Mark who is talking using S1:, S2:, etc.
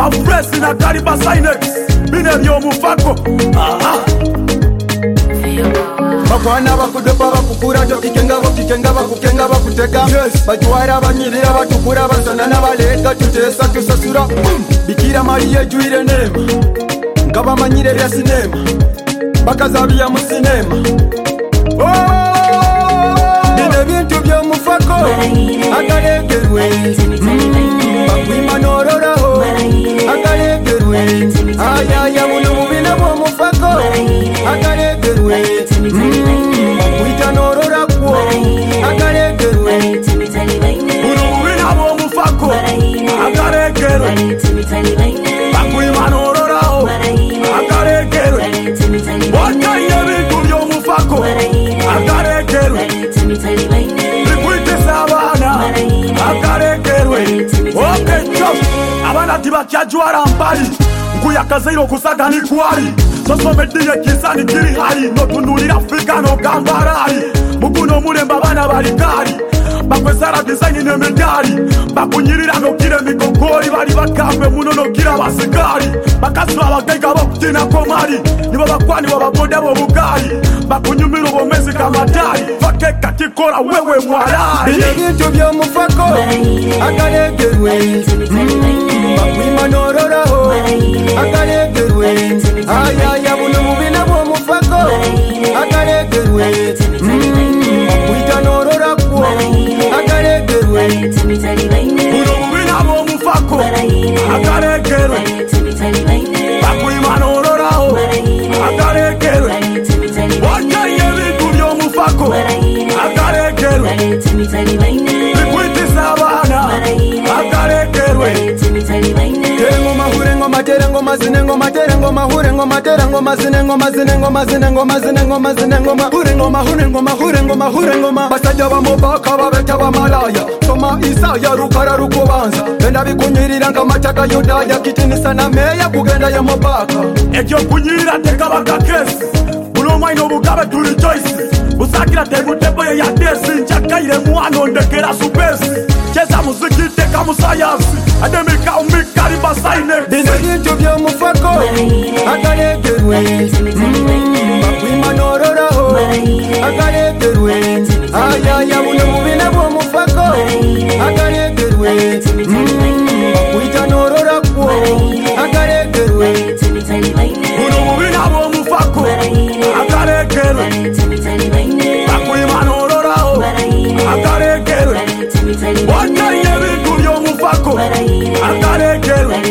S1: Fresi na Kariba Sinex Bine vyo mufako
S2: Bakwana bakudepa bakukura Jokikenga bakukenga bakuteka Bajuara banyirira batukura Basana n'abalega tutesa tusasura Bikira Mariya juire nema Nkaba manyire ya sinema Bakazabiya mu sinema Bine bintu byo mufako Agaregerwe Bakwima nororaho Agaregerwe Ayaya muno mubina bwo mufako Agaregerwe Bakwita norora kwo Agaregerwe
S1: Muno mubina bwo mufako Agaregerwe Bakwima nororaho Agaregerwe Wakaye bintu byo mufako Agaregerwe Likwite sabana Agaregerwe Okay chos Abana tibakyajwara mbali Nkuyakazairo kusaga ni kwali Sosomediye kisani kiri hali Notunulira Afrika no gambarali Mukuno mulemba bana balikali Bakwesara design ne medali Bakunyirira no kire mikokori Bali bakambe muno no kira basikali Bakaswa bagaiga bakutina komari Nibo bakwani wababoda bo bukali Bakunyumiro bomezi kamatari Fake katikora wewe mwalari
S2: Bintu byo mufako Agaregerwe Bakwima nororaho Agaregerwe Ayaya buno mubina bwo mufako Agaregerwe Bakwita norora kwo Agaregerwe
S1: Muno mubina bwo mufako Agaregerwe Bakwima nororaho Agaregerwe Wakaye bintu byo mufako Agaregerwe Likwite sabana Agaregerwe
S2: Terengo mahure ngoma terengo mazine ngoma terengo mahure ngoma terengo mazine ngoma zine ngoma zine ngoma zine ngoma zine ngoma hure ngoma hure ngoma hure ngoma hure ngoma basajja bamubaka babeta bamalaya soma Isaya rukara rukubanza benda bikunyirira ngamataka Yudaya kitinisa na meya kugenda ya mabaka
S1: Ekyo kunyirira tekabaka kesi Buno mwaino bugabe tuli choice Busakira tebutepo ya desi Nchakaire mwano ndekera supesi Cheza muziki teka musayansi Ademika Kariba Sinex
S2: Bine bintu byo mufako Agaregerwe Bakwima nororaho Agaregerwe Ayaya buno mubina bwo mufako Agaregerwe Bakwita norora kwo Agaregerwe
S1: Buno mubina bwo mufako Agaregerwe Bakwima nororaho Agaregerwe Wakaye bintu byo mufako Agaregerwe